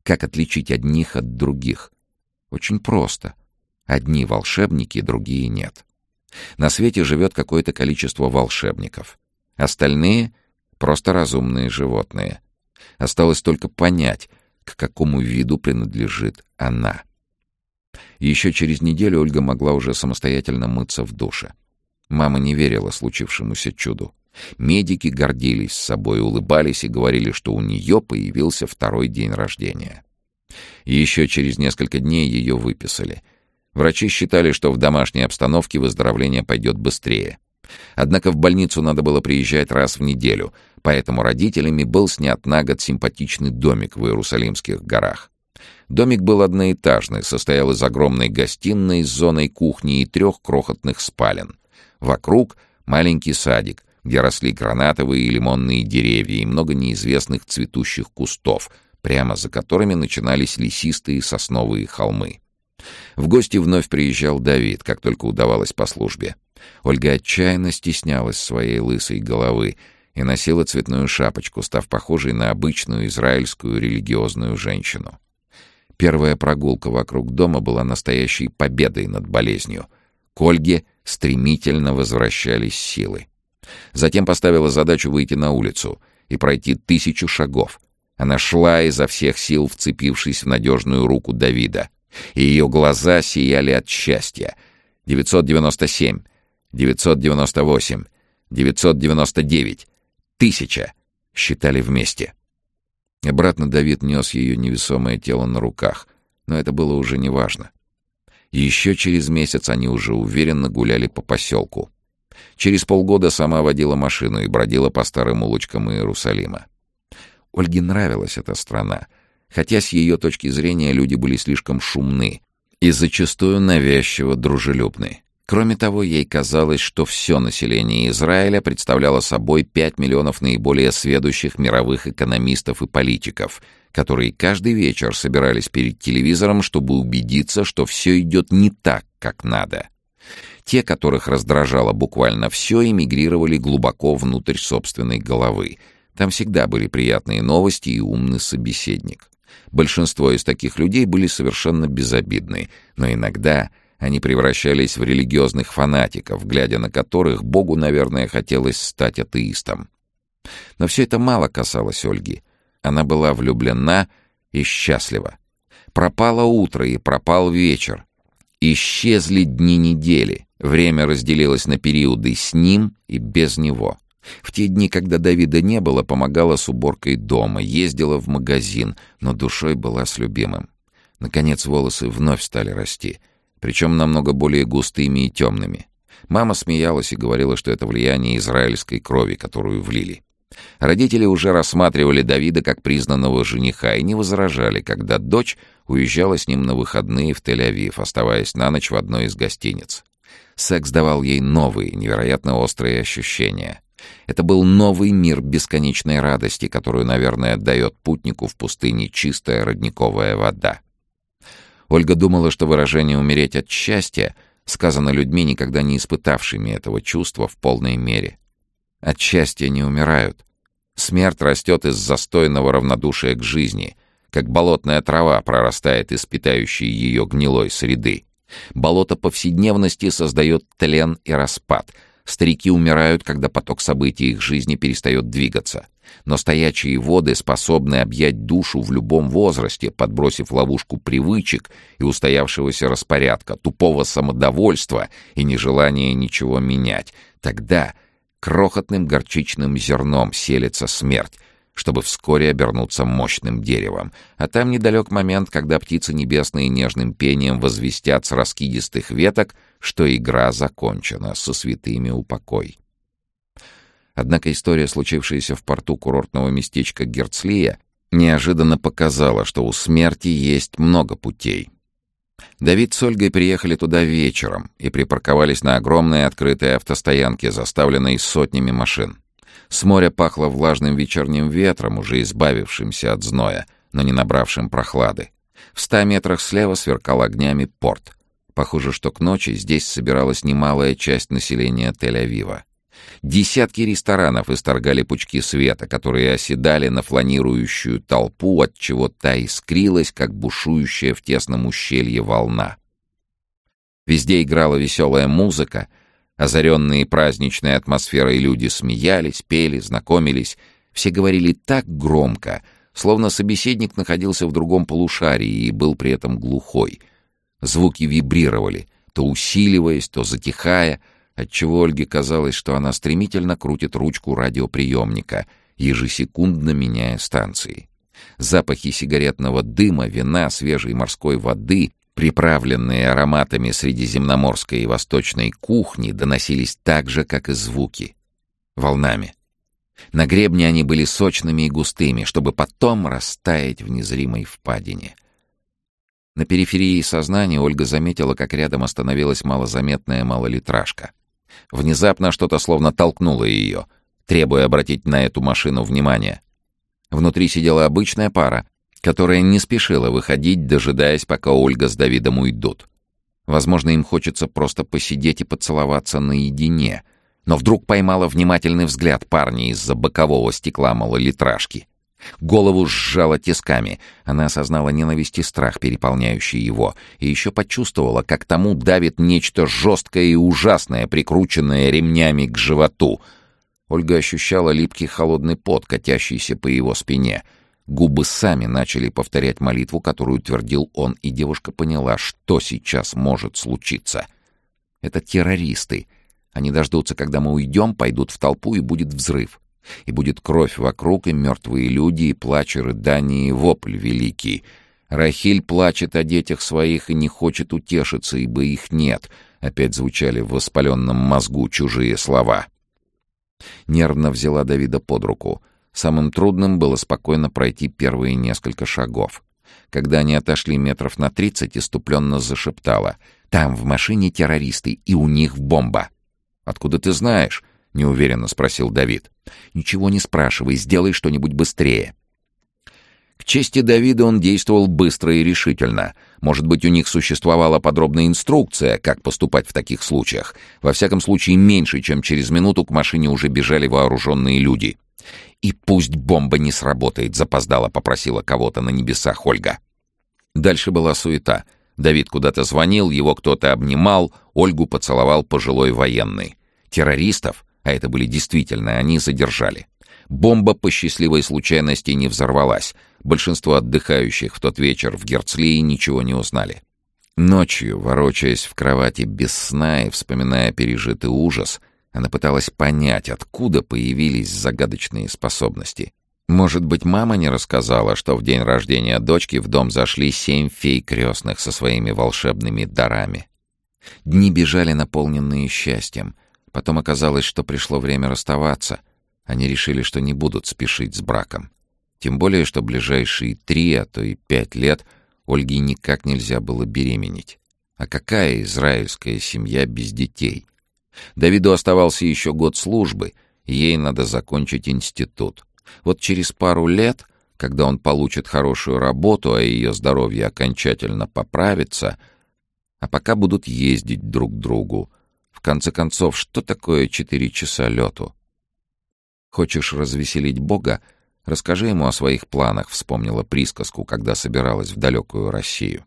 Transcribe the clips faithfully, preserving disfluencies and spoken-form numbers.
Как отличить одних от других? Очень просто. Одни волшебники, другие нет. На свете живет какое-то количество волшебников. Остальные — просто разумные животные. Осталось только понять, к какому виду принадлежит она. Еще через неделю Ольга могла уже самостоятельно мыться в душе. Мама не верила случившемуся чуду. Медики гордились собой, улыбались и говорили, что у нее появился второй день рождения. Еще через несколько дней ее выписали. Врачи считали, что в домашней обстановке выздоровление пойдет быстрее. Однако в больницу надо было приезжать раз в неделю, поэтому родителями был снят на год симпатичный домик в Иерусалимских горах. Домик был одноэтажный, состоял из огромной гостиной с зоной кухни и трех крохотных спален. Вокруг маленький садик, где росли гранатовые и лимонные деревья и много неизвестных цветущих кустов, прямо за которыми начинались лесистые сосновые холмы. В гости вновь приезжал Давид, как только удавалось по службе. Ольга отчаянно стеснялась своей лысой головы и носила цветную шапочку, став похожей на обычную израильскую религиозную женщину. Первая прогулка вокруг дома была настоящей победой над болезнью. К Ольге стремительно возвращались силы. Затем поставила задачу выйти на улицу и пройти тысячу шагов. Она шла изо всех сил, вцепившись в надежную руку Давида, и ее глаза сияли от счастья. девятьсот девяносто семь, девятьсот девяносто восемь, девятьсот девяносто девять, тысяча считали вместе. Обратно Давид нес ее невесомое тело на руках, но это было уже неважно. Еще через месяц они уже уверенно гуляли по поселку. Через полгода сама водила машину и бродила по старым улочкам Иерусалима. Ольге нравилась эта страна, хотя с ее точки зрения люди были слишком шумны и зачастую навязчиво дружелюбны. Кроме того, ей казалось, что все население Израиля представляло собой пять миллионов наиболее сведущих мировых экономистов и политиков, которые каждый вечер собирались перед телевизором, чтобы убедиться, что все идет не так, как надо. Те, которых раздражало буквально все, эмигрировали глубоко внутрь собственной головы. Там всегда были приятные новости и умный собеседник. Большинство из таких людей были совершенно безобидны, но иногда они превращались в религиозных фанатиков, глядя на которых Богу, наверное, хотелось стать атеистом. Но все это мало касалось Ольги. Она была влюблена и счастлива. Пропало утро и пропал вечер. Исчезли дни недели. Время разделилось на периоды с ним и без него. В те дни, когда Давида не было, помогала с уборкой дома, ездила в магазин, но душой была с любимым. Наконец волосы вновь стали расти, причем намного более густыми и темными. Мама смеялась и говорила, что это влияние израильской крови, которую влили. Родители уже рассматривали Давида как признанного жениха и не возражали, когда дочь уезжала с ним на выходные в Тель-Авив, оставаясь на ночь в одной из гостиниц. Секс давал ей новые, невероятно острые ощущения. Это был новый мир бесконечной радости, которую, наверное, дает путнику в пустыне чистая родниковая вода. Ольга думала, что выражение «умереть от счастья» сказано людьми, никогда не испытавшими этого чувства в полной мере. От счастья не умирают. Смерть растет из застойного равнодушия к жизни, как болотная трава прорастает из питающей ее гнилой среды. Болото повседневности создает тлен и распад. Старики умирают, когда поток событий их жизни перестает двигаться. Но стоячие воды способны объять душу в любом возрасте, подбросив ловушку привычек и устоявшегося распорядка, тупого самодовольства и нежелания ничего менять. Тогда крохотным горчичным зерном селится смерть, чтобы вскоре обернуться мощным деревом. А там недалек момент, когда птицы небесные нежным пением возвестят с раскидистых веток, что игра закончена, со святыми упокой. Однако история, случившаяся в порту курортного местечка Герцлия, неожиданно показала, что у смерти есть много путей. Давид с Ольгой приехали туда вечером и припарковались на огромной открытой автостоянке, заставленной сотнями машин. С моря пахло влажным вечерним ветром, уже избавившимся от зноя, но не набравшим прохлады. В ста метрах слева сверкал огнями порт. Похоже, что к ночи здесь собиралась немалая часть населения Тель-Авива. Десятки ресторанов исторгали пучки света, которые оседали на фланирующую толпу, отчего та искрилась, как бушующая в тесном ущелье волна. Везде играла веселая музыка, озаренные праздничной атмосферой люди смеялись, пели, знакомились. Все говорили так громко, словно собеседник находился в другом полушарии и был при этом глухой. Звуки вибрировали, то усиливаясь, то затихая, отчего Ольге казалось, что она стремительно крутит ручку радиоприемника, ежесекундно меняя станции. Запахи сигаретного дыма, вина, свежей морской воды, приправленные ароматами средиземноморской и восточной кухни, доносились так же, как и звуки. Волнами. На гребне они были сочными и густыми, чтобы потом растаять в незримой впадине. На периферии сознания Ольга заметила, как рядом остановилась малозаметная малолитражка. Внезапно что-то словно толкнуло ее, требуя обратить на эту машину внимание. Внутри сидела обычная пара, которая не спешила выходить, дожидаясь, пока Ольга с Давидом уйдут. Возможно, им хочется просто посидеть и поцеловаться наедине, но вдруг поймала внимательный взгляд парня из-за бокового стекла малолитражки. Голову сжала тисками. Она осознала ненависть и страх, переполняющий его, и еще почувствовала, как тому давит нечто жесткое и ужасное, прикрученное ремнями к животу. Ольга ощущала липкий холодный пот, катящийся по его спине. Губы сами начали повторять молитву, которую твердил он, и девушка поняла, что сейчас может случиться. Это террористы. Они дождутся, когда мы уйдем, пойдут в толпу, и будет взрыв. И будет кровь вокруг, и мертвые люди, и плач, и рыдание, и вопль великий. Рахиль плачет о детях своих и не хочет утешиться, ибо их нет. Опять звучали в воспаленном мозгу чужие слова. Нервно взяла Давида под руку. Самым трудным было спокойно пройти первые несколько шагов. Когда они отошли метров на тридцать, иступленно зашептала: «Там в машине террористы, и у них бомба». «Откуда ты знаешь?» — неуверенно спросил Давид. «Ничего не спрашивай, сделай что-нибудь быстрее». К чести Давида он действовал быстро и решительно. Может быть, у них существовала подробная инструкция, как поступать в таких случаях. Во всяком случае, меньше, чем через минуту к машине уже бежали вооруженные люди. «И пусть бомба не сработает», — запоздала попросила кого-то на небесах Ольга. Дальше была суета. Давид куда-то звонил, его кто-то обнимал, Ольгу поцеловал пожилой военный. Террористов, а это были действительно они, задержали. Бомба по счастливой случайности не взорвалась. Большинство отдыхающих в тот вечер в Герцлии ничего не узнали. Ночью, ворочаясь в кровати без сна и вспоминая пережитый ужас, она пыталась понять, откуда появились загадочные способности. Может быть, мама не рассказала, что в день рождения дочки в дом зашли семь фей крестных со своими волшебными дарами. Дни бежали, наполненные счастьем. Потом оказалось, что пришло время расставаться. Они решили, что не будут спешить с браком. Тем более, что ближайшие три, а то и пять лет Ольге никак нельзя было беременеть. А какая израильская семья без детей? Давиду оставался еще год службы, и ей надо закончить институт. Вот через пару лет, когда он получит хорошую работу, а ее здоровье окончательно поправится, а пока будут ездить друг к другу. В конце концов, что такое четыре часа лету? «Хочешь развеселить Бога? Расскажи ему о своих планах», — вспомнила присказку, когда собиралась в далекую Россию.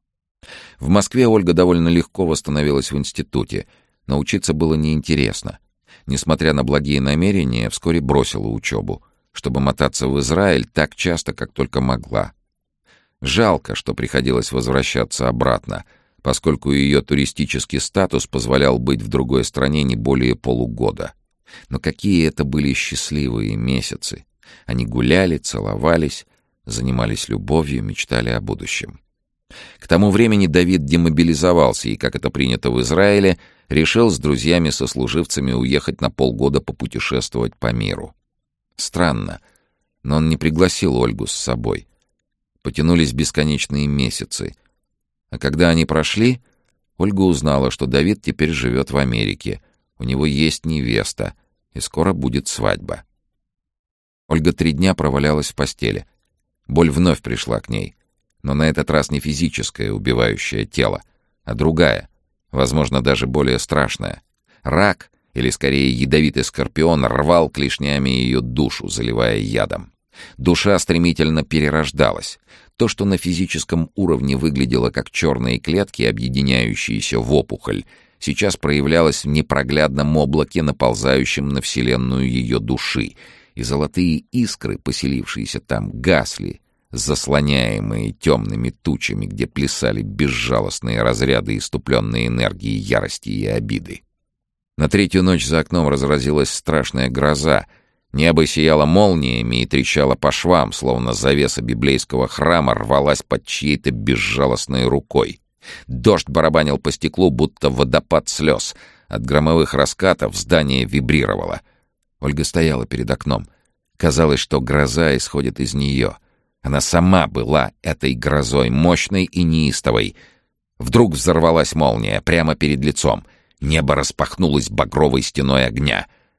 В Москве Ольга довольно легко восстановилась в институте, но учиться было неинтересно. Несмотря на благие намерения, вскоре бросила учебу, чтобы мотаться в Израиль так часто, как только могла. Жалко, что приходилось возвращаться обратно, поскольку ее туристический статус позволял быть в другой стране не более полугода. Но какие это были счастливые месяцы! Они гуляли, целовались, занимались любовью, мечтали о будущем. К тому времени Давид демобилизовался и, как это принято в Израиле, решил с друзьями-сослуживцами уехать на полгода попутешествовать по миру. Странно, но он не пригласил Ольгу с собой. Потянулись бесконечные месяцы. А когда они прошли, Ольга узнала, что Давид теперь живет в Америке, у него есть невеста, и скоро будет свадьба. Ольга три дня провалялась в постели. Боль вновь пришла к ней, но на этот раз не физическая, убивающая тело, а другая, возможно, даже более страшная. Рак Или, скорее, ядовитый скорпион рвал клешнями ее душу, заливая ядом. Душа стремительно перерождалась. То, что на физическом уровне выглядело как черные клетки, объединяющиеся в опухоль, сейчас проявлялось в непроглядном облаке, наползающем на вселенную ее души, и золотые искры, поселившиеся там, гасли, заслоняемые темными тучами, где плясали безжалостные разряды иступленной энергии, ярости и обиды. На третью ночь за окном разразилась страшная гроза. Небо сияло молниями и трещало по швам, словно завеса библейского храма рвалась под чьей-то безжалостной рукой. Дождь барабанил по стеклу, будто водопад слез. От громовых раскатов здание вибрировало. Ольга стояла перед окном. Казалось, что гроза исходит из нее. Она сама была этой грозой, мощной и неистовой. Вдруг взорвалась молния прямо перед лицом. Небо распахнулось багровой стеной огня —